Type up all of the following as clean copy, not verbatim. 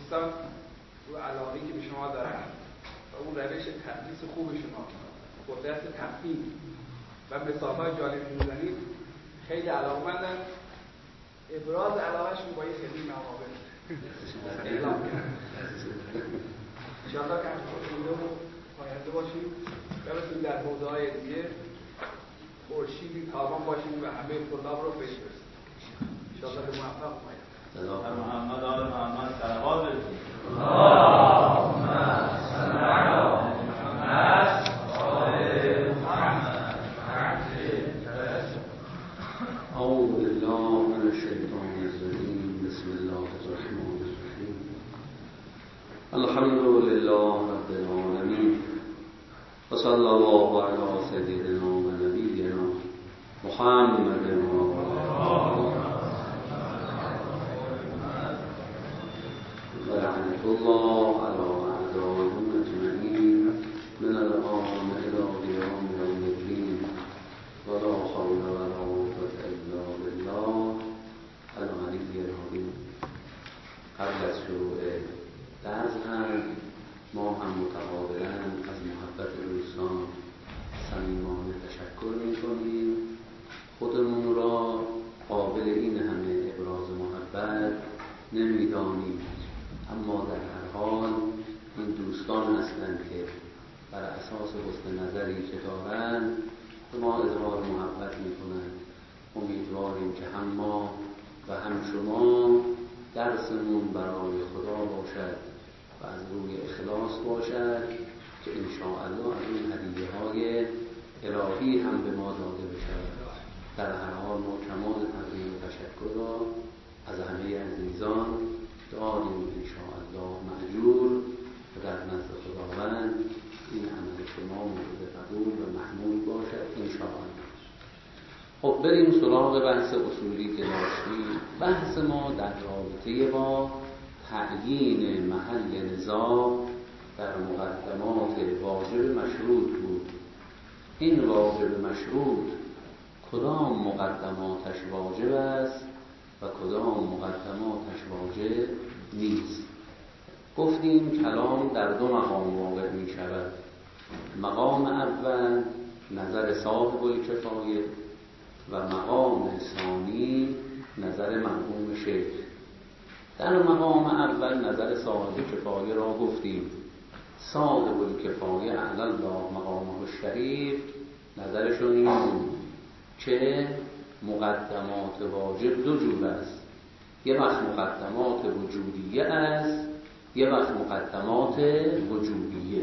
دوستان رو علاقه‌ای که به شما دارن و اون روش تدریس خوب شما، قدرت تفهیم و مثال‌های جالبی می‌زنید، خیلی علاقه‌مندن. ابراز علاقه‌شون با یه خیلی نوابل اعلام کردن. انشاءالله که همچنین و پاینده باشیم و بتونیم در حوزه‌های دیگه خورشیدی تابان باشیم و همه طلاب رو بشناسیم. انشاءالله که موفق باشیم. محمد آل محمد صلوات بفرستید. اللهم صل علی محمد و آل محمد. أعوذ بالله من الشيطان الرجيم. بسم الله الرحمن الرحيم. الحمد لله رب العالمين وصلى الله على سيدنا ونبينا محمد ولعنة الله على أعدائهم أجمعين من الآن إلى قيام يوم الدين ولا حول ولا قوة إلا بالله العلي العظيم. قبل از شروع درس ما هم متقابلا از محبت دوستان صمیمانه تشکر می‌کنیم. خودمون را قابل این همه ابراز محبت نمی‌دانیم، اما در هر حال این دوستان هستند که بر اساس حسن نظری که دارند به ما اظهار محبت می‌کنند. امیدواریم که هم ما و هم شما درسمون برای خدا باشد و از روی اخلاص باشد که انشاءالله از این هدیه‌های الهی هم به ما داده بشود. در هر حال ما کمال تقدیم و تشکر را از همه عزیزان داریم انشاءالله مأجور و در نزد خداوند این عمل شما مورد قبول و محمود باشد انشاءالله. خب بریم سراغ بحث اصولی که داشتیم. بحث ما در رابطه با تعیین محل نزاع در مقدمات واجب مشروط بود. این واجب مشروط کدام مقدماتش واجب است و کدام مقدماتش واجب نیست. گفتیم کلام در دو مقام واقع می شود. مقام اول نظر صاحب الکفایه و مقام ثانی نظر مرحوم شیخ. در مقام اول نظر صاحب کفایه را گفتیم. صاحب الکفایه علی الله مقامه الشریف نظرشون این بود که مقدمات واجب دو جور است. یه وقت مقدمات وجودیه است، یه وقت مقدمات وجودیه.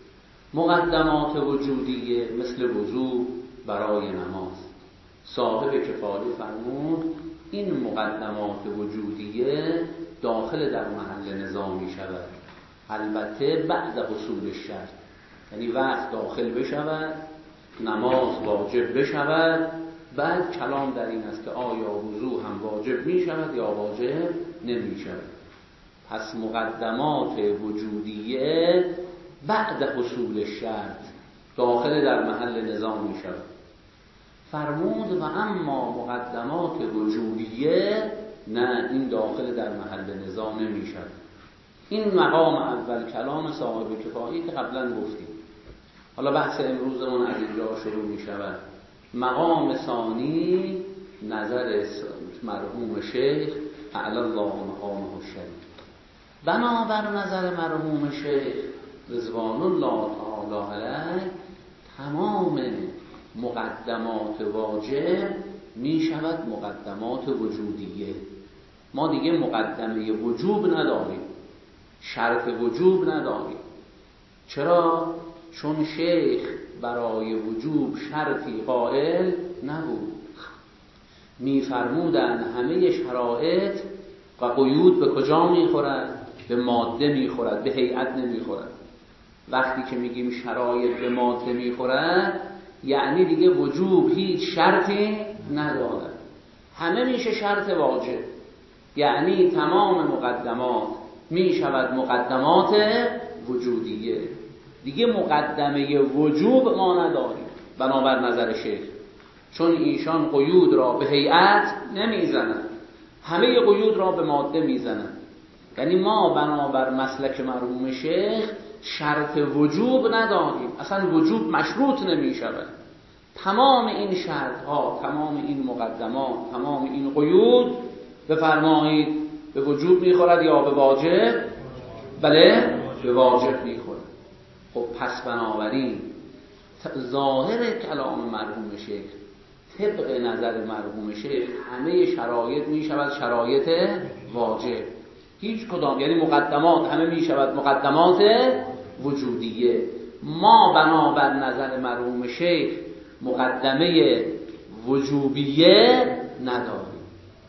مقدمات وجودیه مثل وضو برای نماز. صاحب کفایه فرمود این مقدمات وجودیه داخل در محل نزاع می شود، البته بعد حصول الشرط، یعنی وقت داخل بشود، نماز واجب بشود، بعد کلام در این است که آیا وضو هم واجب می شود یا واجب نمی شود. پس مقدمات وجودیه بعد حصول شرط داخل در محل نزاع می شود. فرمود و اما مقدمات وجودیه نه، این داخل در محل نزاع نمی شود. این مقام اول کلام صاحب کفایه که قبلا گفتیم. حالا بحث امروزمون از اینجا شروع می شود. مقام ثانی نظر مرحوم شیخ اعلی الله مقامه الشریف. بنابر نظر مرحوم شیخ رضوان الله تعالی علیه تمام مقدمات واجب می شود مقدمات وجودیه. ما دیگه مقدمه وجوب نداریم، شرط وجوب نداریم. چرا؟ چون شیخ برای وجوب شرطی قائل نبود. می‌فرمودند همه شرایط و قیود به کجا می‌خورد؟ به ماده می‌خورد، به هیئت نمی‌خورد. وقتی که میگیم شرایط به ماده می‌خورد یعنی دیگه وجوب هیچ شرطی ندارد، همه میشه شرط واجب. یعنی تمام مقدمات میشود مقدمات وجودیه. دیگه مقدمه وجوب ما نداریم بنابر نظر شیخ، چون ایشان قیود را به هیئت نمیزنند، همه قیود را به ماده میزنند. یعنی ما بنابر مسلک مرحوم شیخ شرط وجوب نداریم، اصلا وجوب مشروط نمی شود. تمام این شرط ها، تمام این مقدمات، تمام این قیود بفرمایید به وجوب میخورد یا به واجب؟ بله به واجب میخورد. خب پس بنابراین ظاهر کلام مرحوم شیخ طبق نظر مرحوم شیخ همه شرایط میشود شرایط واجب، هیچ کدام، یعنی مقدمات همه میشود مقدمات وجودیه. ما بنابر نظر مرحوم شیخ مقدمه وجوبیه نداریم.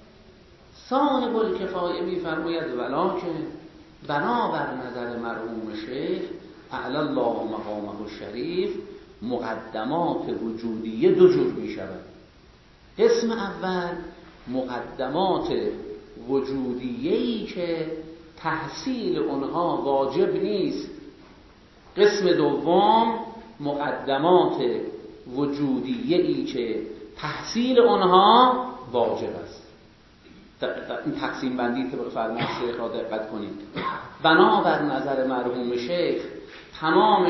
صاحب الکفایه میفرماید ولکن بنابر نظر مرحوم شیخ اعلی الله مقامه الشریف مقدمات وجودیه دو جور می شود. قسم اول مقدمات وجودیه‌ای که تحصیل اونها واجب نیست. قسم دوم مقدمات وجودیه‌ای که تحصیل اونها واجب است. این تقسیم بندی طبق فرمان شیخ را دقت کنید. بنابر نظر مرحوم شیخ تمام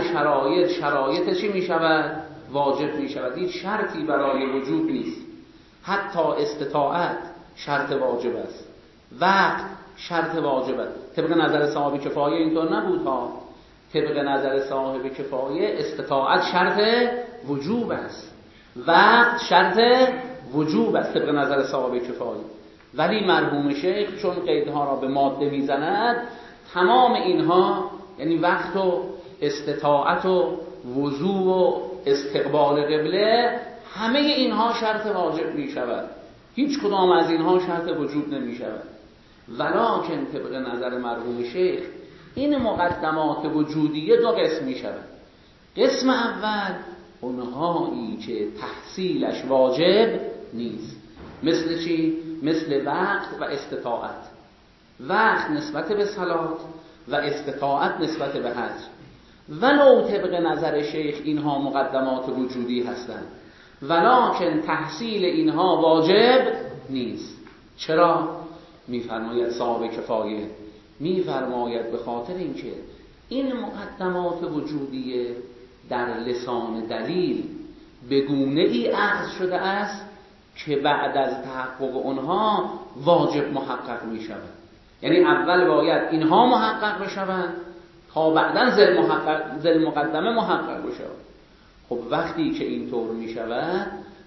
شرایط چی می شود؟ واجب می شود. هیچ شرطی برای وجوب نیست. حتی استطاعت شرط واجب است، وقت شرط واجب است. طبق نظر صاحب کفایه اینطور نبود ها. طبق نظر صاحب کفایه استطاعت شرط وجوب است، وقت شرط وجوب است طبق نظر صاحب کفایه. ولی مرحوم شیخ چون قیدها را به ماده میزند، تمام اینها یعنی وقت و استطاعت و وضوء و استقبال قبله، همه اینها شرط واجب می شود. هیچ کدام از اینها شرط وجوب نمی شود. ولکن طبق نظر مرحوم شیخ این مقدمات وجودیه دو قسم می شود. قسم اول اونهایی که تحصیلش واجب نیست. مثل چی؟ مثل وقت و استطاعت. وقت نسبت به صلات و استطاعت نسبت به حج. ولو طبق نظر شیخ اینها مقدمات وجودی هستند، ولکن تحصیل اینها واجب نیست. چرا؟ میفرماید صاحب کفایه، میفرماید به خاطر اینکه این مقدمات وجودیه در لسان دلیل به گونه ای اخذ شده است که بعد از تحقق اونها واجب محقق می شود. یعنی اول باید اینها محقق بشوند تا بعداً ذل مقدمه محقق بشود. خب وقتی که اینطور می شود،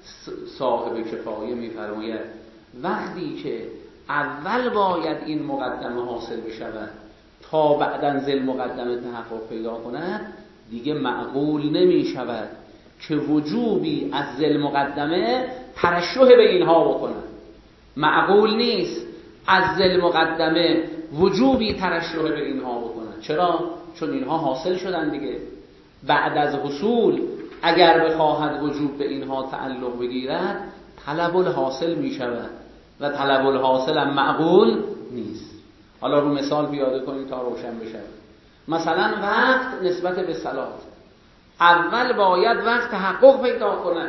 صاحب کفایه می فرماید وقتی که اول باید این مقدمه حاصل بشود تا بعداً ذل مقدمه تحقق پیدا کند، دیگه معقول نمی شود که وجوبی از ذل مقدمه ترشح به اینها بکنند. معقول نیست از ذل مقدمه وجوبی ترشح به اینها بکنند. چرا؟ چون اینها حاصل شدن دیگه. بعد از حصول اگر بخواهد وجوب به اینها تعلق بگیرد، طلب الحاصل می شود و طلب الحاصل هم معقول نیست. حالا رو مثال بیاده کنید تا روشن بشه. مثلا وقت نسبت به صلات، اول باید وقت تحقق پیدا کنه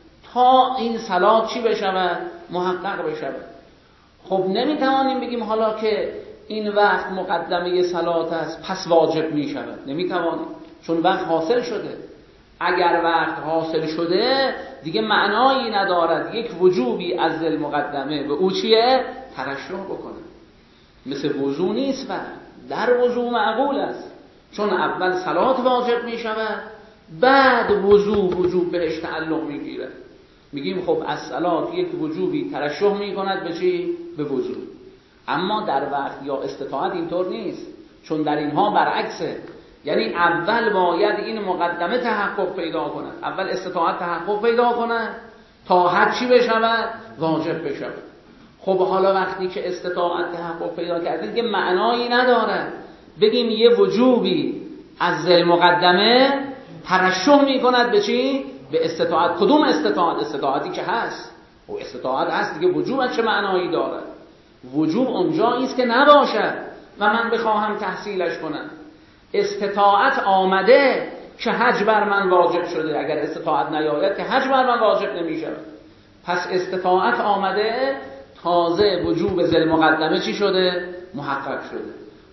تا این صلات چی بشود؟ محقق بشود. خب نمیتوانیم بگیم حالا که این وقت مقدمه صلات است پس واجب میشود. نمیتوانیم، چون وقت حاصل شده. اگر وقت حاصل شده دیگه معنایی ندارد یک وجوبی از ذل مقدمه به او چیه؟ ترشح بکنه. مثل وضو نیست، وقت در وضو معقول است، چون اول صلات واجب میشود، بعد وجوب بهش تعلق میگیره. میگیم خب از صلات یک وجوبی ترشح میکند به چی؟ به وضو. اما در وقت یا استطاعت اینطور نیست، چون در اینها برعکسه. یعنی اول باید این مقدمه تحقق پیدا کند، اول استطاعت تحقق پیدا کند تا حد چی بشود؟ واجب بشود. خب حالا وقتی که استطاعت تحقق پیدا کرده دیگه معنایی نداره بگیم یه وجوبی از ذل مقدمه ترشح میکند به چی؟ به استطاعت. کدوم استطاعت؟ استطاعتی که هست. و استطاعت هست دیگه، وجوب چه معنایی داره؟ وجوب اونجایی است که نباشد و من بخواهم تحصیلش کنم. استطاعت آمده که حج بر من واجب شده، اگر استطاعت نیاید که حج بر من واجب نمیشه. پس استطاعت آمده، تازه وجوب ذل مقدمه چی شده؟ محقق شده.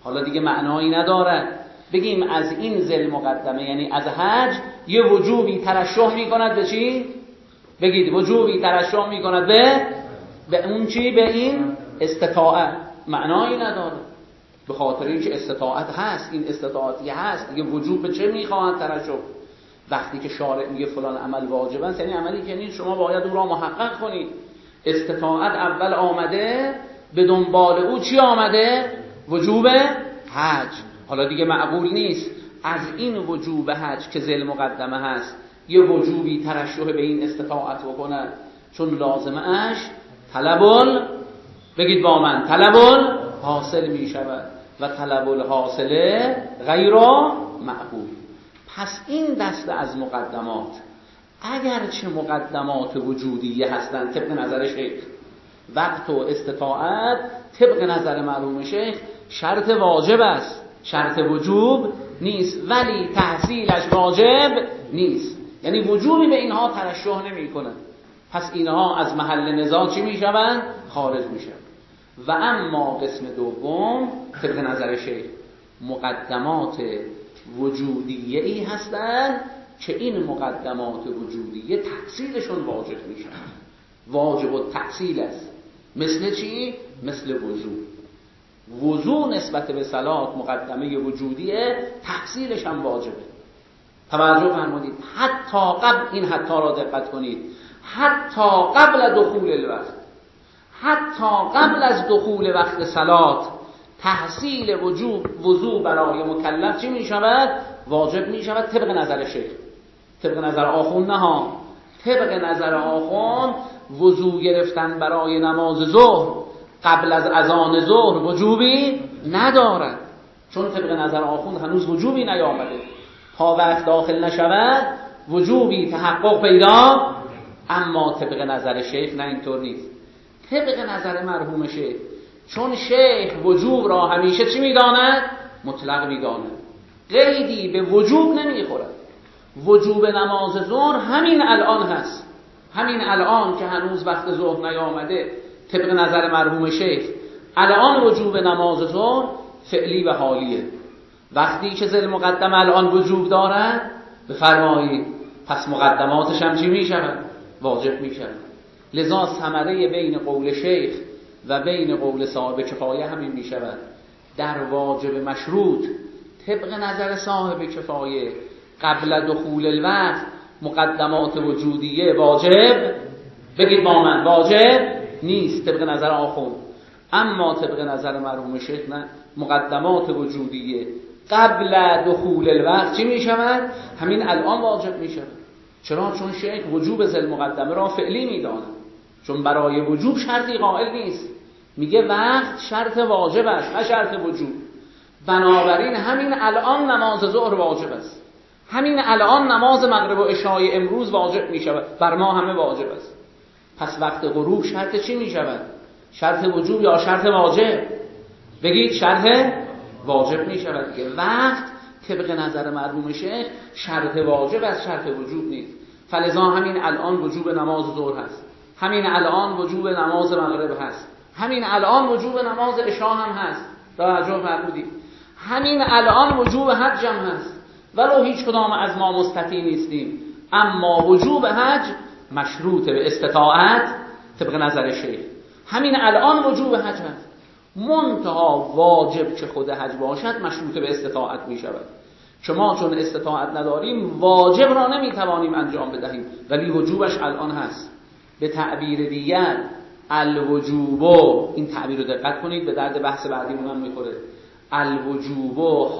حالا دیگه معنایی ندارد بگیم از این ذل مقدمه، یعنی از حج یه وجوبی ترشح میکند به چی؟ بگید وجوبی ترشح میکند به اون چی؟ به این استطاعت. معنایی نداره، به خاطر اینکه استطاعت هست، این استطاعتی هست دیگه. وجوب به چه میخواهد ترشح؟ وقتی که شارع میگه فلان عمل واجب است، یعنی عملی که نیست شما باید او را محقق کنید. استطاعت اول آمده، به دنبال او چی آمده؟ وجوب حج. حالا دیگه معقول نیست از این وجوب حج که ذل مقدمه هست یه وجوبی ترشح به این استطاعت بکند، چون لازمه اش بگید با من طلب حاصل می شود و طلب الحاصله غیر معقول. پس این دسته از مقدمات اگرچه مقدمات وجودیه هستند طبق نظر شیخ، وقت و استطاعت طبق نظر مرحوم شیخ شرط واجب است، شرط وجوب نیست، ولی تحصیلش واجب نیست، یعنی وجوبی به اینها ترشح نمی کنند. پس اینها از محل نزاع چی می شوند؟ خارج می شوند. و اما قسم دوم طبق نظر شیخ مقدمات وجودیه ای هستند که این مقدمات وجودیه تحصیلشون واجب می شوند، واجب التحصیل است. مثل چی؟ مثل وضو نسبت به صلات مقدمه وجودیه، تحصیلش هم واجبه. توجه فرمودید. حتی قبل، این حتی را دقت کنید، حتی قبل دخول الوقت، حتی قبل از دخول وقت صلات تحصیل وضو برای مکلف چی می شود؟ واجب می شود طبق نظر شیخ. طبق نظر آخوند نه ها، طبق نظر آخوند وضو گرفتن برای نماز ظهر قبل از اذان ظهر وجوبی ندارد، چون طبق نظر آخوند هنوز وجوبی نیامده. تا وقت داخل نشود وجوبی تحقق پیدا. اما طبق نظر شیخ نه، اینطور نیست. طبق نظر مرحوم شیخ، چون شیخ وجوب را همیشه چی میداند؟ مطلق میداند، قیدی به وجوب نمیخورد. وجوب نماز ظهر همین الان هست، همین الان که هنوز وقت ظهر نیامده. طبق نظر مرحوم شیخ الان وجوب نماز ظهر فعلی و حالیه. وقتی که ذل مقدم الان وجوب دارد بفرمایید، پس مقدماتش هم چی می شود؟ واجب می شود. لذا ثمره بین قول شیخ و بین قول صاحب کفایه همین می شود. در واجب مشروط طبق نظر صاحب کفایه قبل دخول الوقت مقدمات وجودیه واجب، بگید با من، واجب نیست طبق نظر آخوند. اما طبق نظر مرحوم شیخ نه، مقدمات وجودیه قبل دخول الوقت چی می شود؟ همین الان واجب می شود. چرا؟ چون شیخ وجوب ذل مقدمه را فعلی می داند، چون برای وجوب شرطی قائل نیست. میگه وقت شرط واجب است نه شرط وجوب. بنابراین همین الان نماز ظهر واجب است، همین الان نماز مغرب و عشای امروز واجب می شود، بر ما همه واجب است. پس وقت غروب شرط چی می شود؟ شرط وجوب یا شرط واجب؟ بگید شرط واجب می شود دیگه. وقت طبق نظر مرحوم شیخ شرط واجب است، شرط وجوب نیست. فلذا همین الان وجوب نماز ظهر هست، همین الان وجوب نماز مغرب هست، همین الان وجوب نماز عشا هم هست. توجه فرمودید. همین الان وجوب حج هم هست، ولو هیچ کدام از ما مستطیع نیستیم، اما وجوب حج مشروط به استطاعت طبق نظر شیخ. همین الان وجوب حج هست، منتها واجب که خود حج باشد مشروط به استطاعت می شود. شما چون استطاعت نداریم واجب را نمیتوانیم انجام بدهیم، ولی وجوبش الان هست. به تعبیر دیگر الوجوب، این تعبیر رو دقت کنید، به درد بحث بعدیمون هم میخوره. الوجوب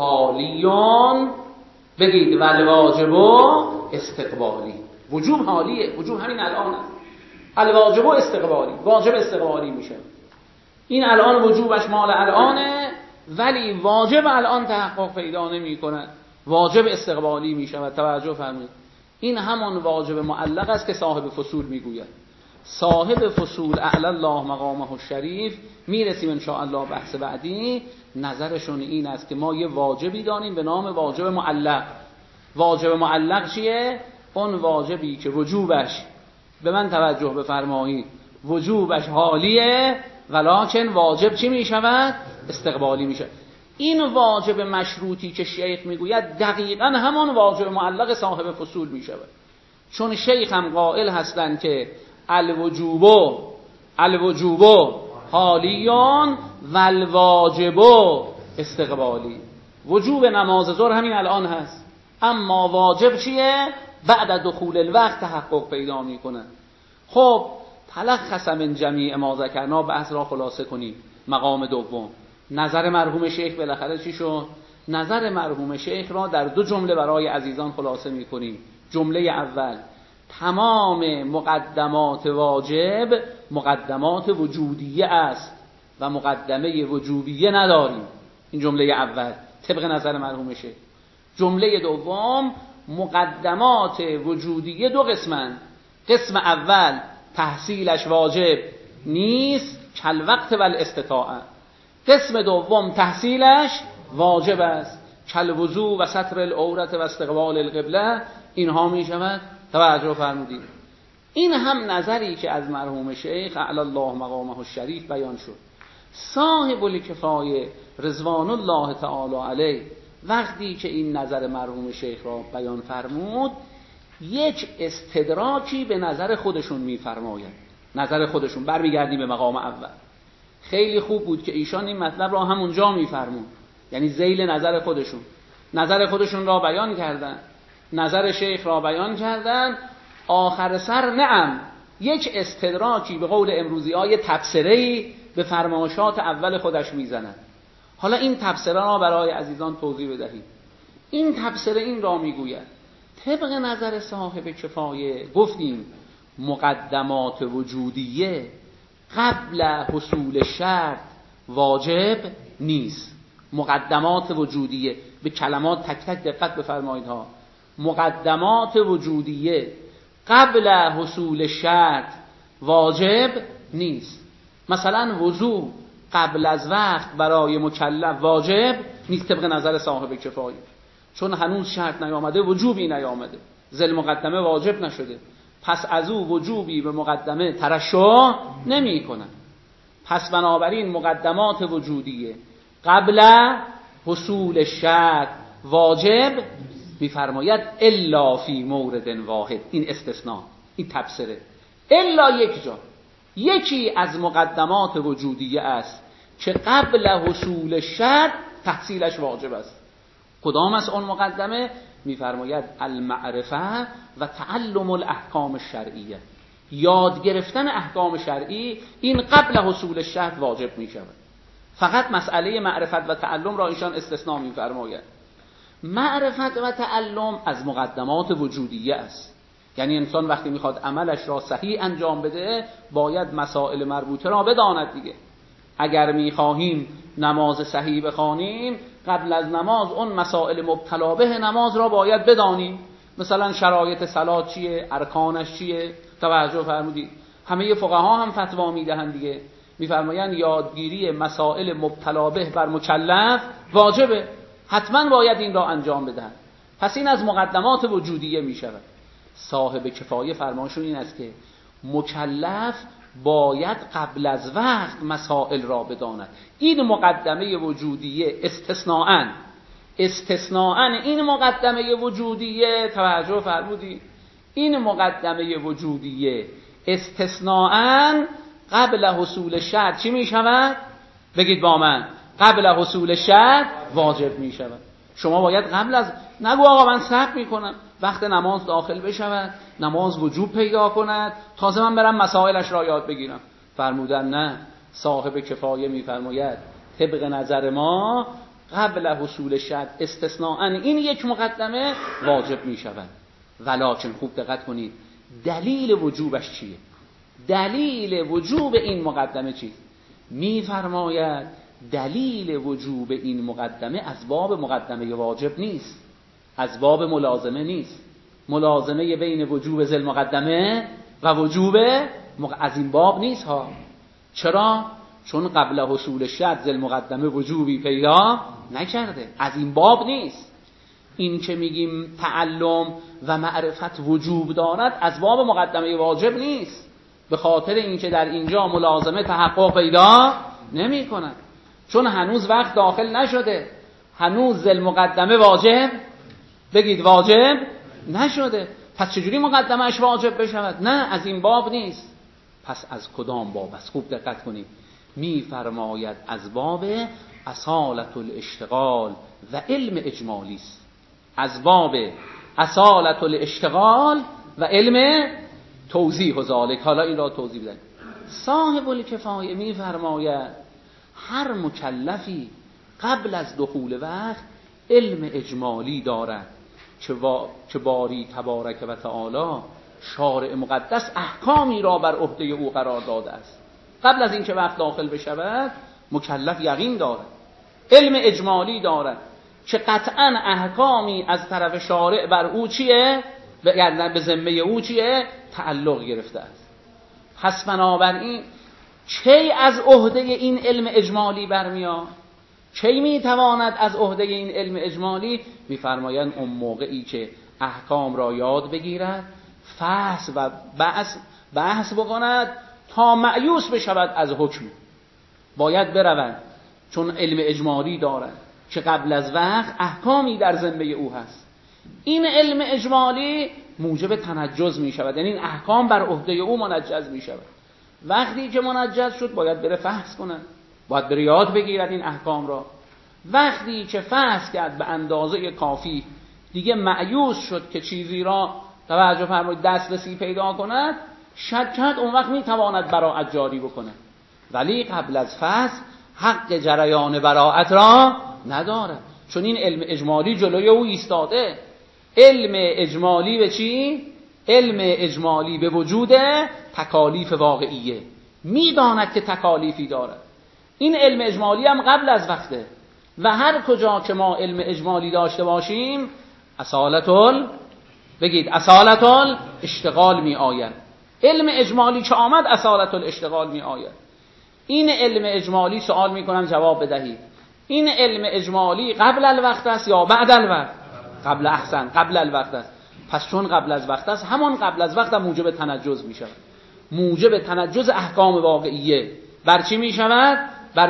حالیون، بگید والواجب استقبالی. وجوب حالیه، وجوب همین الان است. الواجب استقبالی، واجب استقبالی میشه. این الان وجوبش مال الانه، ولی واجب الان تحقق پیدا نمی کند، واجب استقبالی می شود. توجه فرمایید. این همان واجب معلق است که صاحب فصول میگوید. صاحب فصول اعلی الله مقامه الشریف، میرسیم ان شاء الله بحث بعدی، نظرشون این است که ما یه واجبی داریم به نام واجب معلق. واجب معلق چیه؟ اون واجبی که وجوبش، به من توجه بفرمایید، وجوبش حالیه ولکن واجب چی می شود؟ استقبالی می شود. این واجب مشروطی که شیخ میگوید دقیقاً همان واجب معلق صاحب فصول میشود، چون شیخ هم قائل هستند که الوجوب حالیون و الواجب استقبالی. وجوب نماز ظهر همین الان هست، اما واجب چیه؟ بعد دخول الوقت تحقق پیدا میکنه. خب تلخص من جمیع ما ذکرنا، بحث را خلاصه کنیم. مقام دوم، نظر مرحوم شیخ بالاخره چی شد؟ نظر مرحوم شیخ را در 2 جمله برای عزیزان خلاصه میکنیم. جمله اول، تمام مقدمات واجب مقدمات وجودیه است و مقدمه وجوبیه نداریم. این جمله اول طبق نظر مرحوم شیخ. جمله دوم، مقدمات وجودیه 2 قسمن. قسم اول تحصیلش واجب نیست، کل وقت و الاستطاعه. قسم دوم تحصیلش واجب است، کل وضو و ستر العورت و استقبال القبله. اینها می شود. توجه فرمودید. این هم نظری که از مرحوم شیخ اعلی الله مقامه الشریف بیان شد. صاحب الکفایه رضوان الله تعالی علیه وقتی که این نظر مرحوم شیخ را بیان فرمود، یک استدراکی به نظر خودشون میفرماید. نظر خودشون، برمیگردیم به مقام اول. خیلی خوب بود که ایشان این مطلب را همونجا میفرمود، یعنی ذیل نظر خودشون. نظر خودشون را بیان کردن، نظر شیخ را بیان کردن، آخر سر نعم یک استدراکی به قول امروزی های تبصره‌ای به فرمایشات اول خودش میزنن. حالا این تبصره را برای عزیزان توضیح بدهیم. این تبصره این را میگوید طبق نظر صاحب کفایه گفتیم مقدمات وجودیه قبل حصول شرط واجب نیست. مقدمات وجودیه، به کلمات تک تک دقت بفرمایید ها. مقدمات وجودیه قبل حصول شرط واجب نیست. مثلا وضو قبل از وقت برای مکلف واجب نیست طبق نظر صاحب کفایه، چون هنوز شرط نیامده، وجوبی نیامده، ذل مقدمه واجب نشده، پس از او وجوبی به مقدمه ترشح نمی کنن. پس بنابراین مقدمات وجودیه قبل حصول شرط واجب میفرماید الا فی مورد واحد. این استثناء، این تبصره. الا یک جا، یکی از مقدمات وجودیه است که قبل حصول شرط تحصیلش واجب است. کدام است اون مقدمه؟ میفرماید المعرفه و تعلم الاحکام الشرعیه. یاد گرفتن احکام شرعی این قبل حصول شرط واجب می شود. فقط مسئله معرفت و تعلم را ایشان استثناء میفرماید. معرفت و تعلم از مقدمات وجودیه است، یعنی انسان وقتی میخواد عملش را صحیح انجام بده باید مسائل مربوطه را بداند دیگه. اگر میخواهیم نماز صحیح بخوانیم قبل از نماز اون مسائل مبتلا به نماز را باید بدانیم. مثلا شرایط صلات چیه، ارکانش چیه. توجه فرمودید. همه فقها هم فتوا میدهند دیگه، میفرمایند یادگیری مسائل مبتلا به بر مکلف واجبه، حتما باید این را انجام بدن. پس این از مقدمات وجودیه می شود. صاحب کفایه فرمایشون این است که مکلف باید قبل از وقت مسائل را بداند. این مقدمه وجودیه استثناءً این مقدمه وجودیه، توجه فرمودید، این مقدمه وجودیه استثناءً قبل حصول شرط چی می شود؟ بگید با من. قبل حصول شرط واجب می شود. شما باید قبل از، نگو آقا من صبر می کنم وقت نماز داخل بشود، نماز وجوب پیدا کند، تازه من برم مسائلش را یاد بگیرم. فرمودن نه. صاحب کفایه می فرماید طبق نظر ما قبل حصول شرط استثناءً این یک مقدمه واجب می شود. ولکن خوب دقت کنید دلیل وجوبش چیه؟ دلیل وجوب این مقدمه چیست؟ می فرماید دلیل وجوب این مقدمه از باب مقدمه واجب نیست، از باب ملازمه نیست. ملازمه بین وجوب ذل مقدمه و وجوب از این باب نیست ها. چرا؟ چون قبل حصول شرط ذل مقدمه وجوبی پیدا نکرده، از این باب نیست. این که میگیم تعلم و معرفت وجوب دارد از باب مقدمه واجب نیست، به خاطر اینکه در اینجا ملازمه تحقق پیدا نمی کند. چون هنوز وقت داخل نشده، هنوز ذل مقدمه واجب، بگید واجب نشده. پس چجوری مقدمهش واجب بشود؟ نه، از این باب نیست. پس از کدام باب است؟ خوب دقت کنید. میفرماید از باب اصالت الاشتغال و علم اجمالی است. از باب اصالت الاشتغال و علم توضیح و ذالک. حالا این را توضیح بدن. صاحب الکفایه میفرماید هر مکلفی قبل از دخول وقت علم اجمالی دارد که باری تبارک و تعالی شارع مقدس احکامی را بر عهده او قرار داده است. قبل از اینکه وقت داخل بشود مکلف یقین دارد، علم اجمالی دارد که قطعا احکامی از طرف شارع بر او چیه؟ یعنی به ذمه او چیه؟ تعلق گرفته است. پس بنابراین کی از عهده این علم اجمالی برمیاد؟ کی میتواند از عهده این علم اجمالی؟ میفرمایند اون موقعی که احکام را یاد بگیرد، فحص و بحث بکند تا مأیوس بشود از حکم. باید برود چون علم اجمالی دارد که قبل از وقت احکامی در ذمه او هست. این علم اجمالی موجب تنجز می شود، یعنی این احکام بر عهده او منجز می شود. وقتی که منجز شد باید بره فحص کنه، باید بره یاد بگیرد این احکام را. وقتی که فحص کرد به اندازه کافی، دیگه مأیوس شد که چیزی را توجه فرمایید دسترسی پیدا کند، شکت اون وقت میتواند براءت جاری بکنه. ولی قبل از فحص حق جریان براءت را نداره، چون این علم اجمالی جلوی او ایستاده. علم اجمالی به چی؟ علم اجمالی به وجود تکالیف واقعیه، میداند که تکالیفی داره. این علم اجمالی هم قبل از وقته و هر کجا که ما علم اجمالی داشته باشیم بگید اصالت الاشتغال می آید. علم اجمالی که آمد اصالت الاشتغال می آید. این علم اجمالی سوال می کنم جواب بدهید، این علم اجمالی قبل الوقت است یا بعد الوقت؟ قبل الوقت است. پس چون قبل از وقت است، همون قبل از وقت هم موجب تنجز می شود. موجب تنجز احکام واقعیه بر چی می شود؟ بر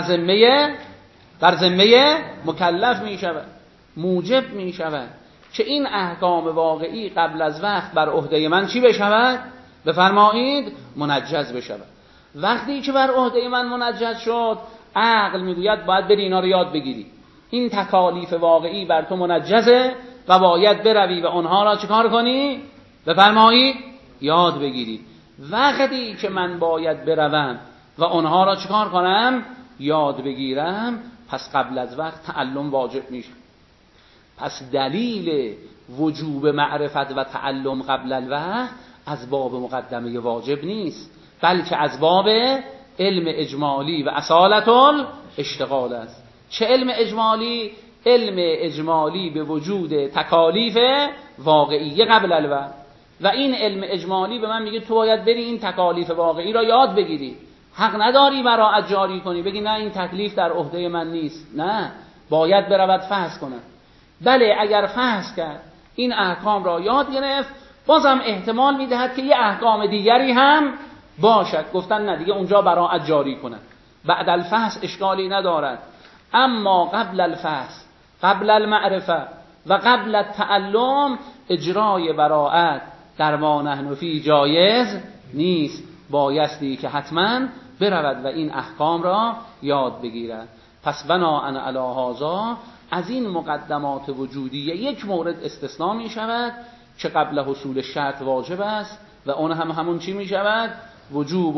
ذمه مکلف می شود. موجب می شود که این احکام واقعی قبل از وقت بر عهده من چی بشود؟ بفرمایید منجز بشود. وقتی که بر عهده من منجز شد، عقل میگوید باید بری اینا رو یاد بگیری. این تکالیف واقعی بر تو منجزه و باید بروی و اونها را چیکار کنی؟ بفرمایید یاد بگیری. وقتی که من باید بروم و اونها را چیکار کنم؟ یاد بگیرم، پس قبل از وقت تعلم واجب میشه. پس دلیل وجوب معرفت و تعلم قبل الوقت از باب مقدمه واجب نیست، بلکه از باب علم اجمالی و اصالت الاشتغال است. چه علم اجمالی؟ علم اجمالی به وجود تکالیف واقعی قبل الوقت. و این علم اجمالی به من میگه تو باید بری این تکالیف واقعی را یاد بگیری. حق نداری براءت جاری کنی، بگی نه این تکلیف در عهده من نیست. نه، باید برود فحص کنه. بله، اگر فحص کرد این احکام را یاد گرفت، بازم احتمال میدهد که یه احکام دیگری هم باشد، گفتن نه دیگه اونجا براءت جاری کنه. بعد الفحص اشکالی ندارد. اما قبل الفحص، قبل المعرفه و قبل التعلم اجرای براءت در ما نحن فی جایز نیست. بایستی که حتما برود و این احکام را یاد بگیرد. پس بناء علی هذا از این مقدمات وجودیه یک مورد استثناء می شود که قبل حصول شرط واجب است و اون هم همون چی می شود؟ وجوب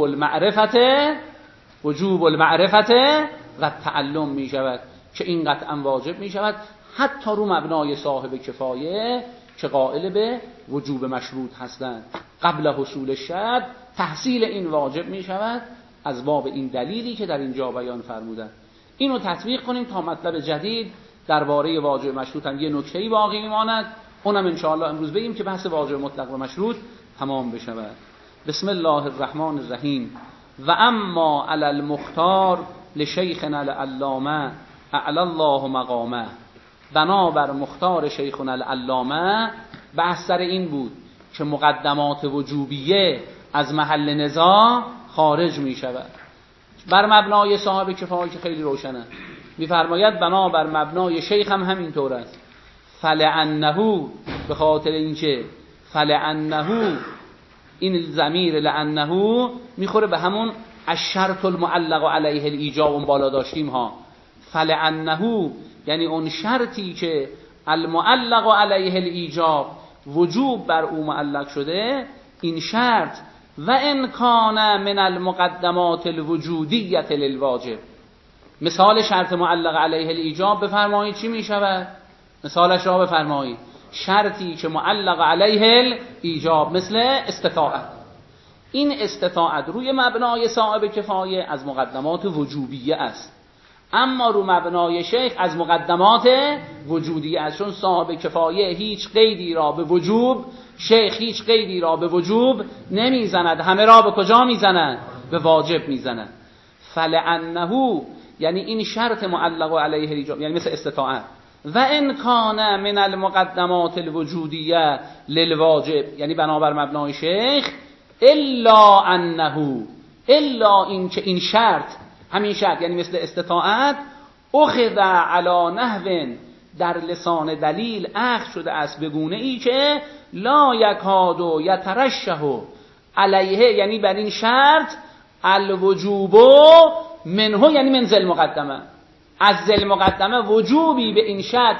المعرفت و تعلم می شود که این قطعا واجب می شود، حتی رو مبنای صاحب کفایه که قائل به وجوب مشروط هستند. قبل حصول شرط تحصیل این واجب می شود از باب این دلیلی که در اینجا بیان فرمودند. اینو تطبیق کنیم تا مطلب جدید درباره واجب مشروط هم یه نکته‌ای باقی میماند، اونم انشاءالله امروز بگیم که بحث واجب مطلق و مشروط تمام بشود. بسم الله الرحمن الرحیم. و اما علی المختار لشیخنا العلامه اعلی الله مقامه. بنابر مختار شیخنا العلامه بحث سر این بود که مقدمات وجوبیه از محل نزاع خارج می شود. بر مبنای صاحب کفایه که خیلی روشنه، میفرماید بنا بر مبنای شیخ هم همینطور است. فلعنه، به خاطر اینکه فلعنه، این ضمیر لعنه میخوره به همون الشرط المعلق علیه الایجاب اون بالا داشتیم ها. فلعنه یعنی اون شرطی که المعلق علیه الایجاب وجوب بر او معلق شده، این شرط و ان کان من المقدمات الوجودیه للواجب. مثال شرط معلق علیه الایجاب بفرمایید چی می شود؟ مثالش را بفرمایید. شرطی که معلق علیه الایجاب مثل استطاعت. این استطاعت روی مبنای صاحب کفایه از مقدمات وجوبیه است، اما رو مبنای شیخ از مقدمات وجودیه است، چون صاحب کفایه هیچ قیدی را به وجوب، شیخ هیچ قیدی را به وجوب نمیزند، همه را به کجا میزند؟ به واجب میزند. فلعنه یعنی این شرط معلق علیه الایجاب یعنی مثل استطاعت. و ان کان من المقدمات الوجودیه للواجب یعنی بنابر مبنای شیخ، الا انه، الا این که این شرط، همین شرط یعنی مثل استطاعت، اخذ علی نحو در لسان دلیل اخذ شده است به گونه ای که لا یکاد یترشح علیه، یعنی بر این شرط الوجوب منه یعنی من ذل مقدمه، از ذل مقدمه وجوبی به این شرط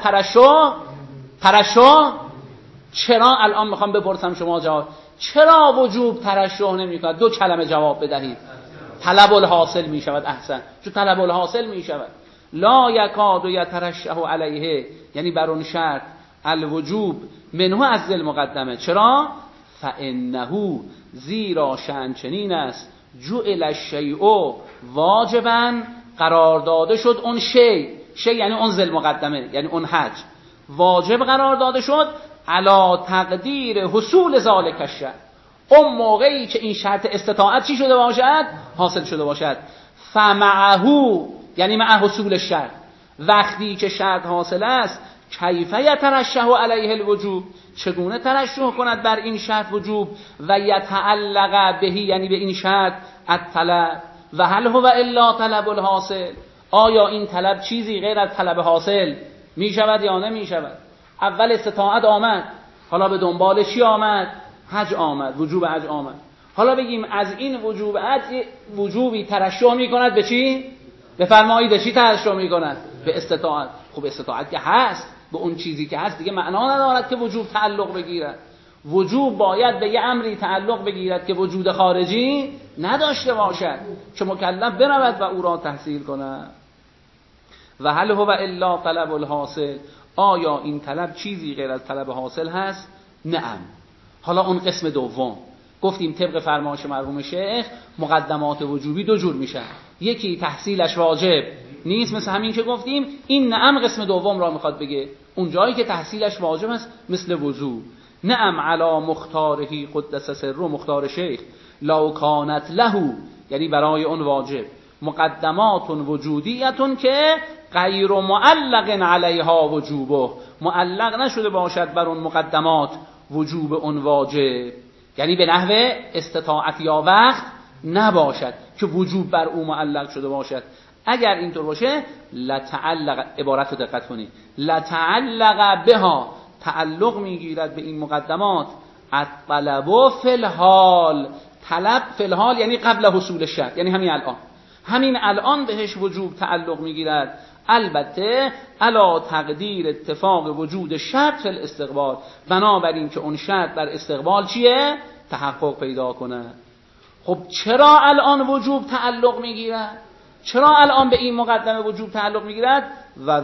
ترشح. چرا؟ الان میخوام بپرسم شما جواب، چرا وجوب ترشح نمی‌کند؟ دو کلمه جواب بدهید. طلب الحاصل می شود. احسن، چون طلب الحاصل می شود. لا یکاد یترشح علیه یعنی بر اون شرط الوجوب منه از ذل مقدمه. چرا؟ فانه زیرا شأن چنین است، جعل الشیء واجبا قرار داده شد اون شی یعنی اون ذل مقدمه یعنی اون حج واجب قرار داده شد علی تقدیر حصول ذالک الشرط، اون موقعی که این شرط استطاعت چی شده باشد؟ حاصل شده باشد. فمعه یعنی مع حصول الشرط، وقتی که شرط حاصل است، کیف یترشح علیه الوجوب، چگونه ترشح کند بر این شرط وجوب، و یتعلق بهی یعنی به این شرط الطلب، و هل هو الا طلب الحاصل، آیا این طلب چیزی غیر از طلب حاصل می شود یا نمی شود؟ اول استطاعت آمد، حالا به دنبال چی آمد؟ حج آمد، وجوب حج آمد. حالا بگیم از این وجوب حج وجوبی ترشح می کند به چی؟ بفرمایید به چی ترشح می کند؟ به استطاعت. خب استطاعت که هست، به اون چیزی که هست دیگه معنا ندارد که وجوب تعلق بگیرد. وجوب باید به یه امری تعلق بگیرد که وجود خارجی نداشته باشد که مکلف برود و او را تحصیل کند. و هل هو الا طلب الحاصل، آیا این طلب چیزی غیر از طلب حاصل هست؟ نعم. حالا اون قسم دوم گفتیم طبق فرمایش مرحوم شیخ مقدمات وجوبی دو جور میشن، یکی تحصیلش واجب نیست مثل همین که گفتیم، این نعم قسم دوم را میخواد بگه، اون جایی که تحصیلش واجب است مثل وضو. نعم علی مختارهی قدس سره، مختار شیخ، لو کانت له یعنی برای اون واجب مقدمات وجودیتون که غیر معلق علیها وجوبه، معلق نشده باشد بر اون مقدمات وجوب اون واجب، یعنی به نحو استطاعت یا وقت نباشد که وجوب بر او معلق شده باشد. اگر اینطور باشه لتعلق، عبارت رو دقت کنید، لتعلق بها، تعلق میگیرد به این مقدمات الطلب فی الحال، طلب فی الحال یعنی قبل حصول شرط، یعنی همین الان بهش وجوب تعلق میگیرد، البته علا تقدیر اتفاق وجود شرط فی الاستقبال، بنابراین که اون شرط در استقبال چیه؟ تحقق پیدا کنه. خب چرا الان وجوب تعلق میگیرد؟ چرا الان به این مقدمه وجوب تعلق میگیرد؟ و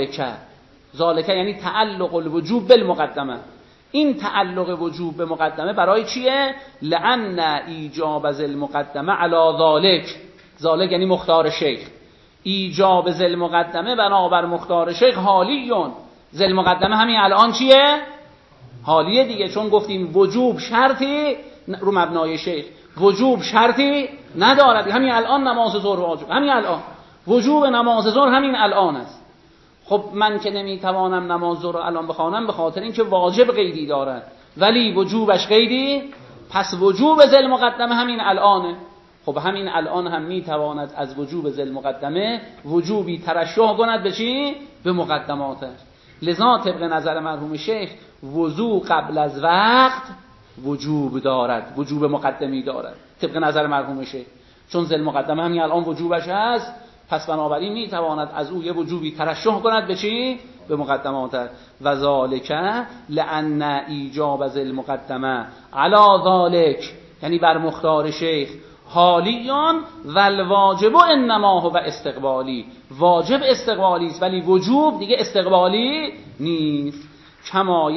ذالک یعنی تعلق الوجوب بالمقدمه، این تعلق وجوب به مقدمه برای چیه؟ لأن ایجاب ذل مقدمه علی ذالک یعنی مختار شیخ، ایجاب ذل مقدمه بنابر مختار شیخ حالیون، ذل مقدمه همین الان چیه؟ حالیه دیگه، چون گفتیم وجوب شرطی رو مبنای شیخ، وجوب شرطی ندارد، همین الان نماز ظهر واجب، همین الان وجوب نماز ظهر همین الان است. خب من که نمیتوانم نماز ظهر رو الان بخوانم به خاطر اینکه واجب قیدی دارد ولی وجوبش قیدی، پس وجوب ذل مقدمه همین الانه. خب خب همین الان هم میتواند از وجوب ذل مقدمه وجوبی ترشح کند به چی؟ به مقدماتش. لذا طبق نظر مرحوم شیخ وضو قبل از وقت وجوب دارد، وجوب مقدمی دارد طبق نظر مرحوم شیخ، چون ذل مقدمه همین الان وجوبش هست، پس بنابراین میتواند از او یه وجوبی ترشح کند به چی؟ به مقدمات. و ذالک لان ایجاب ذل مقدمه علی ذالک، یعنی بر مختار شیخ، حالیان و الواجب انما هو استقبالی، واجب استقبالی است ولی وجوب دیگه استقبالی نیست. کما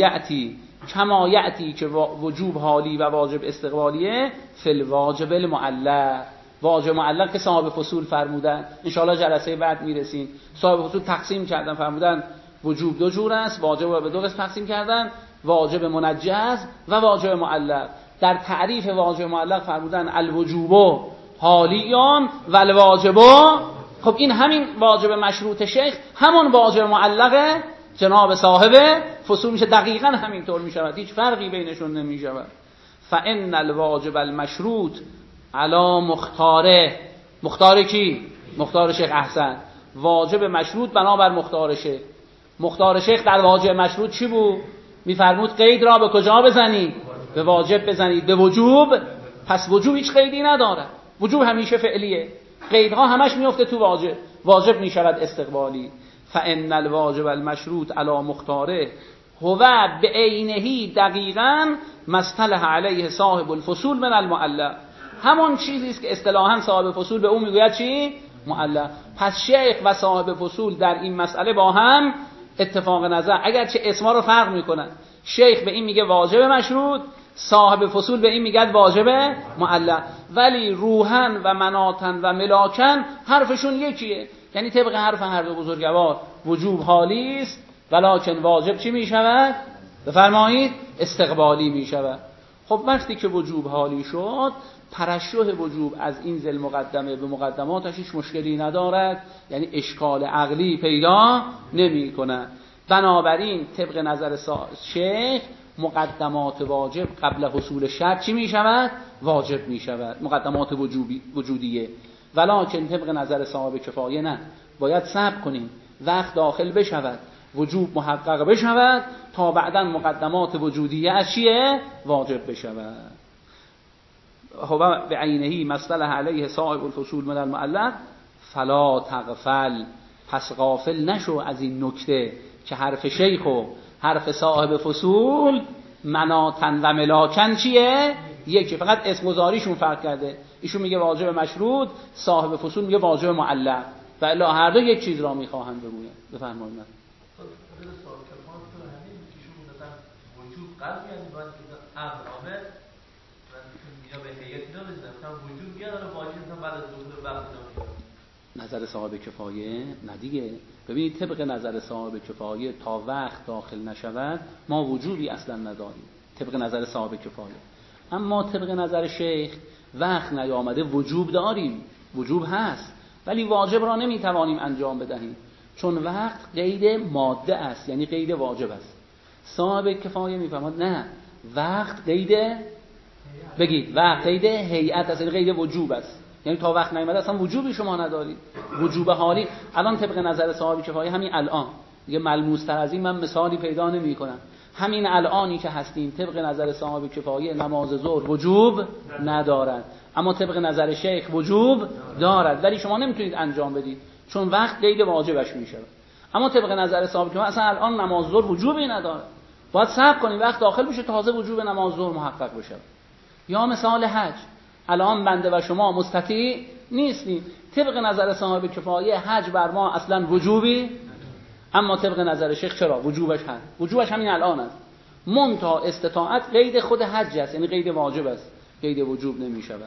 یأتی که وجوب حالی و واجب استقبالیه فی الواجب المعلق، واجب معلق که صاحب فصول فرمودن، انشاءالله جلسه بعد میرسیم، صاحب فصول تقسیم کردن فرمودن وجوب دو جور است، واجب رو به دو قسم تقسیم کردن، واجب منجز و واجب معلق. در تعریف واجب معلق فرمودن الوجوب حالیان و الواجب، خب این همین واجب مشروط شیخ همون واجب معلق جناب صاحب فصول میشه، دقیقاً همینطور میشود، هیچ فرقی بینشون نمیشود. فان الواجب المشروط علی مختاره، مختار کی؟ مختار شیخ. احسن، واجب مشروط بنابر مختار شیخ. مختار شیخ در واجب مشروط چی بود؟ میفرمود قید را به کجا بزنید؟ به واجب بزنید. به وجوب؟ پس وجوب هیچ قیدی نداره، وجوب همیشه فعلیه، قیدها همش میفته تو واجب، واجب میشود استقبالی. فان الواجب المشروط علی مختاره هو بعینه دقیقاً مصطلح علیه صاحب الفصول من المعلق، همون چیزی است که اصطلاحاً صاحب فصول به اون میگوید چی؟ معلق. پس شیخ و صاحب فصول در این مسئله با هم اتفاق نظر، اگرچه اسما رو فرق میکنن، شیخ به این میگه واجب مشروط، صاحب فصول به این میگه واجب معلق، ولی روحن و مناتن و ملاکن حرفشون یکیه، یعنی طبق حرف هر دو بزرگوار وجوب حالی است ولکن واجب چی میشود؟ بفرمایید استقبالی میشود. خب وقتی که وجوب حالی شد، ترشح وجوب از این ذل مقدمه به مقدماتش هیچ مشکلی ندارد، یعنی اشکال عقلی پیدا نمی کند. بنابراین طبق نظر شیخ مقدمات واجب قبل حصول شرط چی می شود؟ واجب می شود، مقدمات وجودیه. ولکن طبق نظر صاحب کفایه نه، باید صبر کنیم وقت داخل بشود، وجوب محقق بشود تا بعداً مقدمات وجودیه از چیه؟ واجب بشود. هو بعینه مصطلح علیه صاحب الفصول من المعلق فلا تغفل، پس غافل نشو از این نکته که حرف شیخ و حرف صاحب فصول مناتن و ملاکن چیه؟ یکی، فقط اسم گذاریشون فرق کرده، ایشون میگه واجب مشروط، صاحب فصول میگه واجب معلق، و الا هر دو یک چیز را میخواهند بگویند. بفرمایید. وجوب قلب یعنی باید که امر آمد یا به هیئت نمیزنم وجوب بیاد رو واجب بعد از ظهور وقت نظر صاحب کفایه نه دیگه. ببینید طبق نظر صاحب کفایه تا وقت داخل نشود ما وجوبی اصلا نداریم طبق نظر صاحب کفایه، اما طبق نظر شیخ وقت نیامده وجوب داریم، وجوب هست ولی واجب را نمیتوانیم انجام بدهیم چون وقت قید ماده است، یعنی قید واجب است. صاحب کفایه میفهمد نه، وقت قید، بگید وقت قید هیئت است، یعنی قید وجوب است، یعنی تا وقت نیامده اصلا وجوبی شما ندارید، وجوب حالی. الان طبق نظر صاحب کفایه همین الان دیگه ملموس تر از این من مثالی پیدا نمی کنم، همین الانی که هستیم طبق نظر صاحب کفایه نماز ظهر وجوب ندارد، اما طبق نظر شیخ وجوب دارد ولی شما نمیتونید انجام بدید چون وقت قید واجبش میشه. اما طبق نظر صاحب کفایه اصلا الان نماز ظهر وجوبی نداره، باید صبر کنید وقت داخل بشه تازه وجوب نماز ظهر محقق بشه. یا مثال حج، الان بنده و شما مستطیع نیستیم، طبق نظر صاحب کفایه حج بر ما اصلا وجوبی، اما طبق نظر شیخ چرا وجوبش هست، وجوبش همین الان است، منتها استطاعت قید خود حج است، یعنی قید واجب است، قید وجوب نمی شود.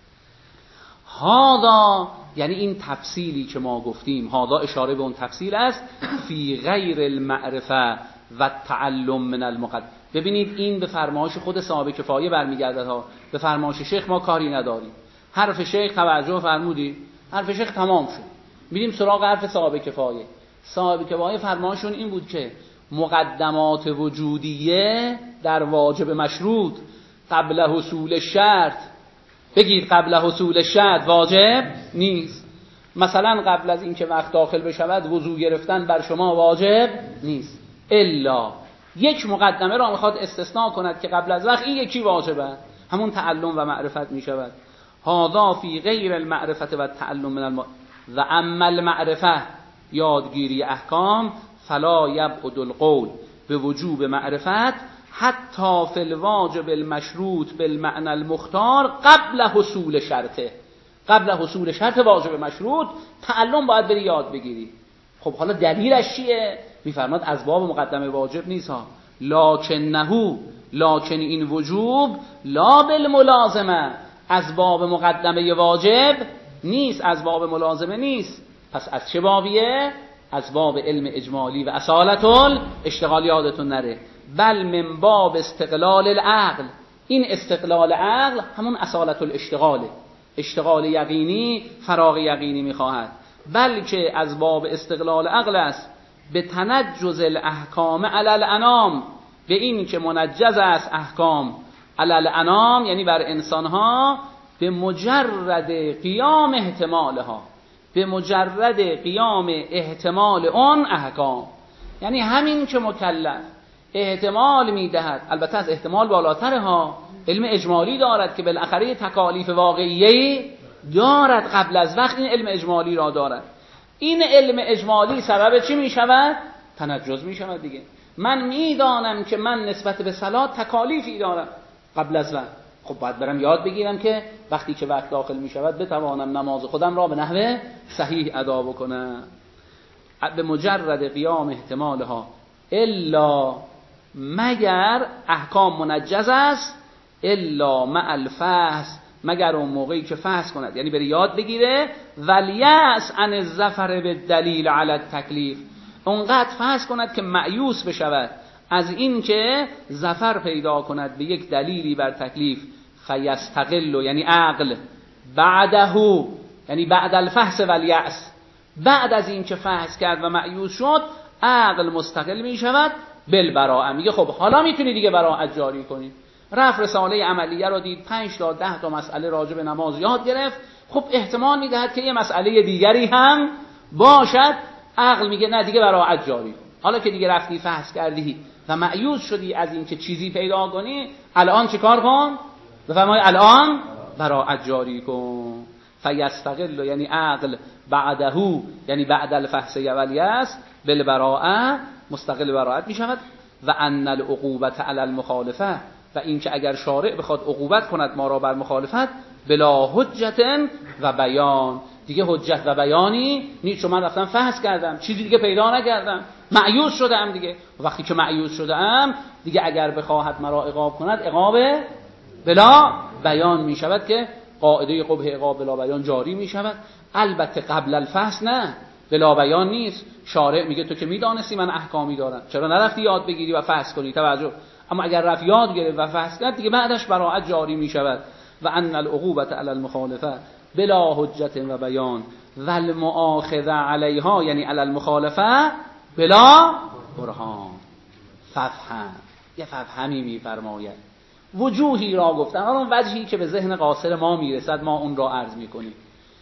هادا یعنی این تفصیلی که ما گفتیم، هادا اشاره به اون تفصیل است فی غیر المعرفه و تعلم من المقدم. ببینید این به فرمایش خود صاحب کفایه برمیگرده ها، به فرمایش شیخ ما کاری نداریم. حرف شیخ توجه فرمودی، حرف شیخ تمام شد، میریم سراغ حرف صاحب کفایه. صاحب کفایه فرمایشون این بود که مقدمات وجودیه در واجب مشروط قبل حصول شرط بگید قبل حصول شرط واجب نیست. مثلا قبل از اینکه وقت داخل بشود وضو گرفتن بر شما واجب نیست، الا یک مقدمه را میخواد استثناء کند که قبل از وقت این یکی واجبه، همون تعلم و معرفت میشود. هذا فی غیر المعرفت و تعلم من و اما المعرفه، یادگیری احکام، فلا یبعد القول به وجوب معرفت حتی فی الواجب المشروط بالمعنى المختار قبل حصول شرطه. قبل حصول شرط واجب مشروط تعلم باید بری یاد بگیری. خب حالا دلیلش چیه؟ میفرماد از باب مقدمه واجب نیست ها، لکن این وجوب لا بالملازمه، از باب مقدمه واجب نیست، از باب ملازمه نیست. پس از چه بابیه؟ از باب علم اجمالی و اصالت الاشتغال، یادتون نره، بل من باب استقلال العقل. این استقلال عقل همون اصالت الاشتغاله، اشتغال یقینی فراغ یقینی میخواهد، بلکه از باب استقلال عقل است به تنجز الاحکام علی الانام، به این که منجز است احکام علی الانام یعنی بر انسانها، به مجرد قیام احتمالها، به مجرد قیام احتمال اون احکام. یعنی همین که مکلف احتمال میدهد، البته از احتمال بالاتره ها، علم اجمالی دارد که بالاخره تکالیف واقعیه دارد، قبل از وقت این علم اجمالی را دارد. این علم اجمالی سبب چی می شود؟ تنجز می شود دیگه. من میدانم که من نسبت به صلات تکالیفی دارم قبل از وقت، خب باید برم یاد بگیرم که وقتی که وقت داخل می شود بتوانم نماز خودم را به نحو صحیح ادا بکنم. به مجرد قیام احتمالها، الا مگر احکام منجز است، الا مع الفحص، مگر اون موقعی که فحص کند، یعنی بری یاد بگیره، ولیأس عن الظفر بالدلیل علی التکلیف، اونقدر فحص کند که مایوس بشود از این که ظفر پیدا کند به یک دلیلی بر تکلیف، فیستقل یعنی عقل، بعده یعنی بعد الفحص ولیأس، بعد از این که فحص کرد و مایوس شد عقل مستقل می شود بالبراءه، میگه خب حالا میتونی دیگه براءت جاری کنی. رفت رساله عملیه رو دید، 5 تا 10 تا مسئله راجع به نماز یاد گرفت، خب احتمال میدهد که یه مسئله دیگری هم باشد، عقل میگه نه دیگه براءت جاری کن. حالا که دیگه رفتی فحص کردی و مایوس شدی از این که چیزی پیدا کنی، الان چیکار کن؟ بفرمایید الان براءت جاری کن. فیستقل یعنی عقل، بعده یعنی بعد الفحص ولیأس، بالبراءه مستقل براءت می شود. و ان العقوبة علی المخالفه، و اینکه اگر شارع بخواد عقوبت کند ما را بر مخالفت، بلا حجت و بیان، دیگه حجت و بیانی نیست، چون من رفتم فحص کردم چیزی دیگه پیدا نکردم، مایوس شدم دیگه. وقتی که مایوس شدم دیگه اگر بخواهد مرا عقاب کند، عقاب بلا بیان می شود که قاعده قبح عقاب بلا بیان جاری می شود. البته قبل الفحص نه، بلا بیان نیست. شارع میگه تو که میدانستی من احکامی دارم، چرا نرفتی یاد بگیری و فحص کنی؟ توجه. اما اگر رفت یاد گرفت و فحص کرد دیگه بعدش براءت جاری می شود. و ان العقوبة علی المخالفه بلا حجت و بیان و المؤاخذه علیها یعنی علی المخالفه بلا برهان. ففهم، یه ففهمی میفرماید، وجوهی را گفتن، اون وجهی که به ذهن قاصر ما میرسد ما اون را عرض میکنیم.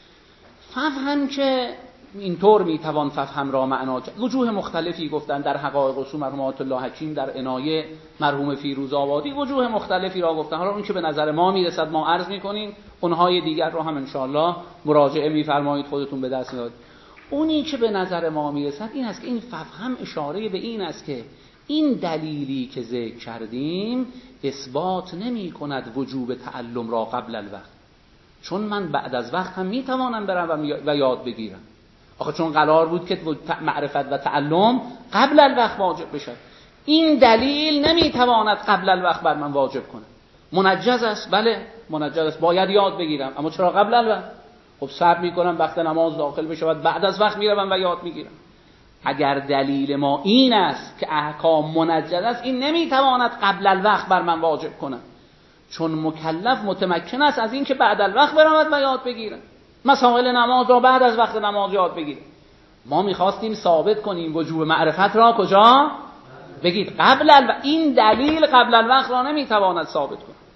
ففهم که اینطور میتوان ففهم را معنا کرد، وجوه مختلفی گفتن در حقایق اصول مرحوم آیت الله حکیم، در عنایه مرحوم فیروز آبادی وجوه مختلفی را گفتن. حالا اون که به نظر ما میرسد ما عرض میکنیم، اونهای دیگر را هم انشاءالله مراجعه میفرمایید، خودتون به دست میارید. اونی که به نظر ما میرسد این است که این ففهم اشاره به این است که این دلیلی که ذکر کردیم اثبات نمی کند وجوب تعلم را قبل الوقت، چون من بعد از وقت هم میتوانم برم و یاد بگیرم. آخه چون قرار بود که معرفت و تعلم قبل الوقت واجب بشه، این دلیل نمیتواند قبل الوقت بر من واجب کنه. منجز است، بله منجز است، باید یاد بگیرم، اما چرا قبل الوقت؟ خب صبر میکنم وقت نماز داخل بشه بعد از وقت میروم و یاد میگیرم. اگر دلیل ما این است که احکام منجز است، این نمیتواند قبل الوقت بر من واجب کنه، چون مکلف متمکن است از این که بعد الوقت برود و یاد بگیره. مسائل نماز را بعد از وقت نماز یاد بگیره. ما میخواستیم ثابت کنیم وجوب معرفت را کجا؟ بگید قبل این دلیل قبل الوقت را نمیتواند ثابت کنه.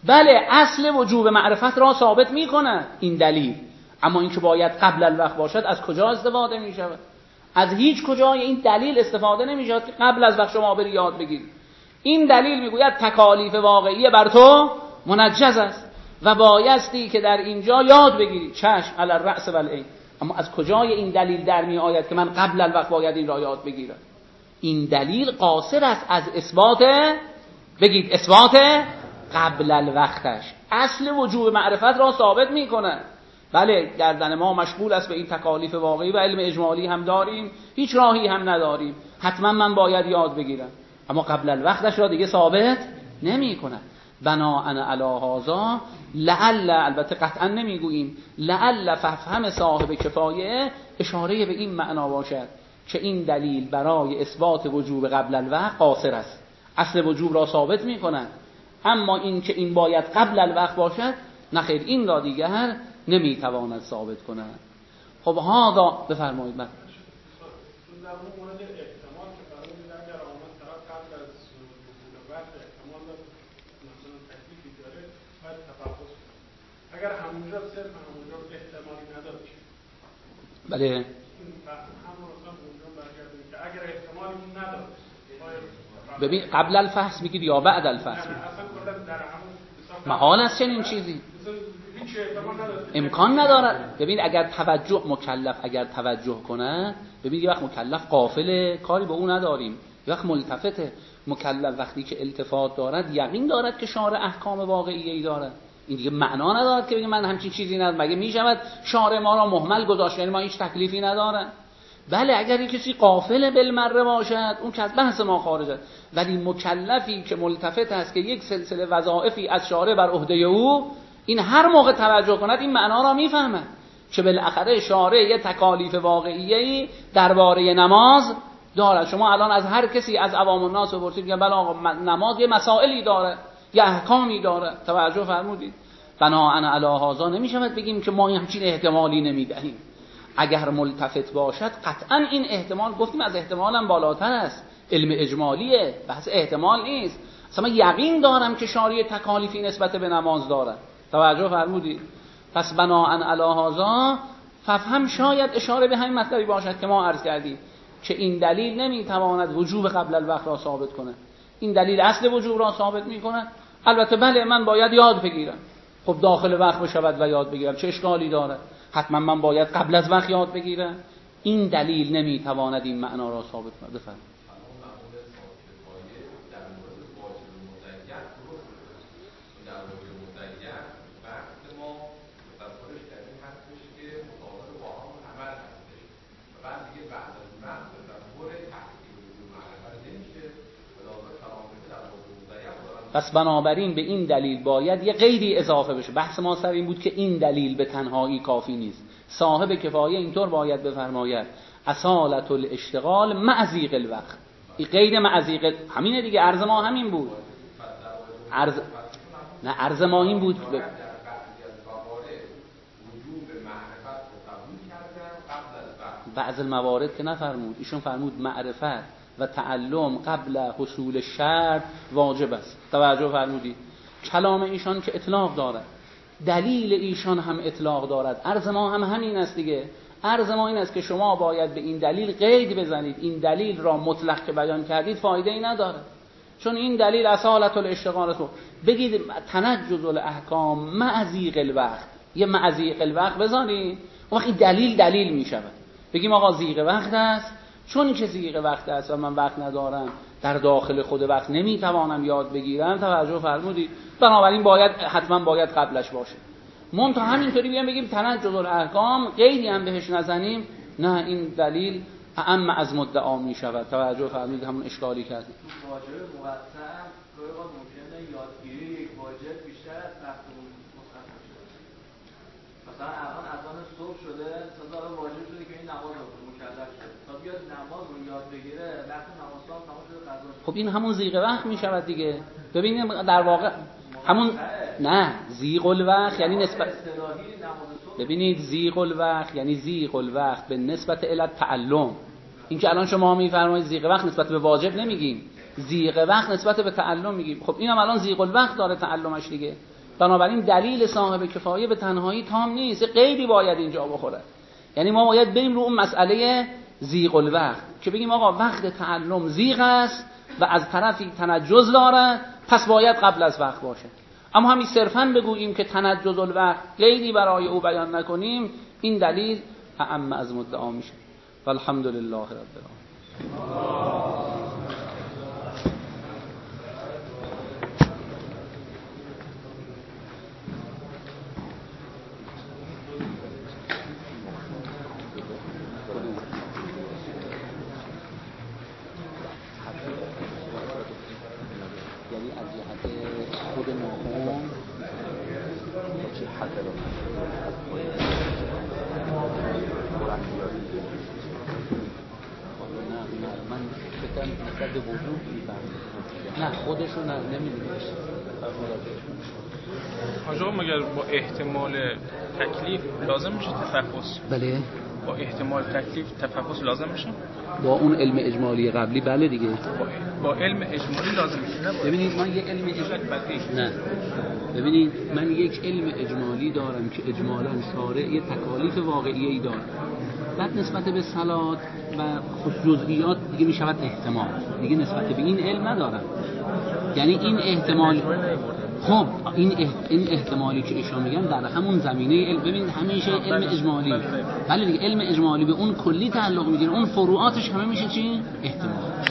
بله اصل وجوب معرفت را ثابت میکنه این دلیل، اما این که باید قبل الوقت باشد از کجا استفاده میشود؟ از هیچ کجای این دلیل استفاده نمیشود که قبل از وقت شما بری یاد بگیرید. این دلیل میگوید تکالیف واقعی بر تو منجز است و بایستی که در اینجا یاد بگیری. چشم علی الرأس و العین. اما از کجای این دلیل در می آید که من قبل الوقت باید این را یاد بگیرم؟ این دلیل قاصر است از اثبات، بگید اثبات قبل الوقتش. اصل وجوب معرفت را ثابت میکنه. بله گردن ما مشغول است به این تکالیف واقعی و علم اجمالی هم داریم، هیچ راهی هم نداریم، حتما من باید یاد بگیرم، اما قبل الوقتش را دیگه ثابت نمی کنه. بناءً علی هذا لعل، البته قطعا نمیگوییم، لعل فهم صاحب کفایه اشاره به این معنا باشد که این دلیل برای اثبات وجوب قبل الوقت قاصر است، اصل وجوب را ثابت می کند، اما این که این باید قبل الوقت باشد نخیر، این را دیگر نمیتواند ثابت کند. خب هذا بفرمایید. من در اون مورد احتمال که فرمود اگر آمد طرف قبل از وقت احتمال مثلا تکلیفی داره باید تفحص کنه. اگر همونجا صرف همونجا احتمالی نداره چی؟ بله همون اصلا اونجا برگردیم که اگر احتمالی نداره ببین قبل الفحص میگید یا بعد الفحص؟ اصلا کلا در همون محال است چنین چیزی، امکان ندارد. ببین اگر توجه مکلف اگر توجه کنه، ببین یه وقت مکلف غافله کاری به اون نداریم، یه وقت ملتفته. مکلف وقتی که التفات دارد یقین دارد که شارع احکام واقعیه‌ای داره، این دیگه معنا ندارد که بگه من همچین چیزی ندارم. مگه میشود شارع ما را مهمل گذاشت یعنی ما هیچ تکلیفی نداره؟ بله اگر یک کسی غافل بالمره باشد اون که از بحث ما خارجه، ولی مکلفی که ملتفت است که یک سلسله وظایفی از شارع بر عهده او، این هر موقع توجه کند این معنا را میفهمه که بالاخره شارع یه تکالیف واقعیه‌ای درباره نماز دارد. شما الان از هر کسی از عوام الناس بپرسید میگن بله آقا نماز یه مسائلی داره، یه احکامی داره. توجه فرمودید؟ بناءً علی هذا نمیشود بگیم که ما همچین احتمالی نمیدهیم. اگر ملتفت باشد قطعا این احتمال، گفتیم از احتمال هم بالاتر است، علم اجمالیه، بحث احتمال نیست. اصلا یقین دارم که شارع تکالیفی نسبت به نماز داره. توجه فرمودید؟ پس بناءً علی هذا فهم شاید اشاره به همین مطلبی باشد که ما عرض کردیم که این دلیل نمیتواند وجوب قبل الوقت را ثابت کنه، این دلیل اصل وجوب را ثابت میکنه. البته بله من باید یاد بگیرم، خب داخل وقت بشود و یاد بگیرم چه اشکالی داره؟ حتما من باید قبل از وقت یاد بگیرم. این دلیل نمیتواند این معنا را ثابت کنه. بفرمایید. پس بنابراین به این دلیل باید یه قیدی اضافه بشه. بحث ما سر این بود که این دلیل به تنهایی کافی نیست، صاحب کفایه اینطور باید بفرماید اصالت الاشتغال مع ضیق الوقت. این قید مع ضیق همینه دیگه، عرض ما همین بود. عرض ما این بود بعض الموارد که نفرمود، ایشون فرمود معرفت و تعلم قبل حصول شرط واجب است. توجه فرمودید؟ کلام ایشان که اطلاق دارد، دلیل ایشان هم اطلاق دارد، عرض ما هم همین است دیگه. عرض ما این است که شما باید به این دلیل قید بزنید، این دلیل را مطلق که بیان کردید فایده ای نداره، چون این دلیل اصالت الاشتغال است. بگید تنجز الاحکام مع ضیق الوقت، یه مع ضیق الوقت بزنید، اون وقت دلیل می شود. بگیم آقا ضیق وقت است، چون که ضیق وقت است و من وقت ندارم، در داخل خود وقت نمیتوانم یاد بگیرم. توجه فرمودید؟ بنابراین باید حتما باید قبلش باشه. منتها همینطوری بیام بگیم تنجز الاحکام قیدی هم بهش نزنیم، نه، این دلیل اعم از مدعا می شود. توجه فرمودید؟ همون اشکالی کردیم. واجب موسع گاهی اوقات ممکنه یادگیری یک واجب بیشتر از مفهوم مصحف باشه. مثلا الان اذان صبح شده، مثلا واجب شده که این نماز رو مکلف شده، تا بیاد نماز رو یاد بگیره وقت نماز تمام شده قضا. خب این همون ضیق وقت می شود دیگه. ببینید در واقع همون نه، ضیق الوقت یعنی نسبت، ببینید ضیق الوقت یعنی ضیق الوقت به نسبت الی تعلم. این که الان شما میفرمایید ضیق وقت نسبت به واجب نمیگیم، ضیق وقت نسبت به تعلم میگیم. خب اینم الان ضیق الوقت داره تعلمش دیگه. بنابراین دلیل صاحب کفایه به تنهایی تام نیست، قیدی باید اینجا بخوره. یعنی ما باید بریم رو اون مسئله ضیق الوقت که بگیم آقا وقت تعلم ضیق است و از طرفی تنجز دارد، پس باید قبل از وقت باشه. اما همین صرفاً بگوییم که تنجز الوقت قیدی برای او بیان نکنیم، این دلیل اعم از مدعا میشه. والحمدلله رب العالمین. نه خودشون نمیدونم. آقا مگر با احتمال تکلیف لازم میشه تفحص؟ بله. با احتمال تکلیف تفحص لازم میشه؟ با اون علم اجمالی قبلی بله دیگه. با علم اجمالی لازم میشه. ببینید من یک علم نه. ببینید من یک علم اجمالی دارم که اجمالاً شارع یه تکالیف واقعی داره. بعد نسبت به صلات و جزئیات دیگه میشود احتمال. دیگه نسبت به این علم ندارم. یعنی این احتمال خب این احتمالی که ایشون میگن در همون زمینه علم. ببین همیشه علم اجمالی ولی دیگه علم اجمالی به اون کلی تعلق میگیره، اون فروعاتش همه میشه چی؟ احتمال.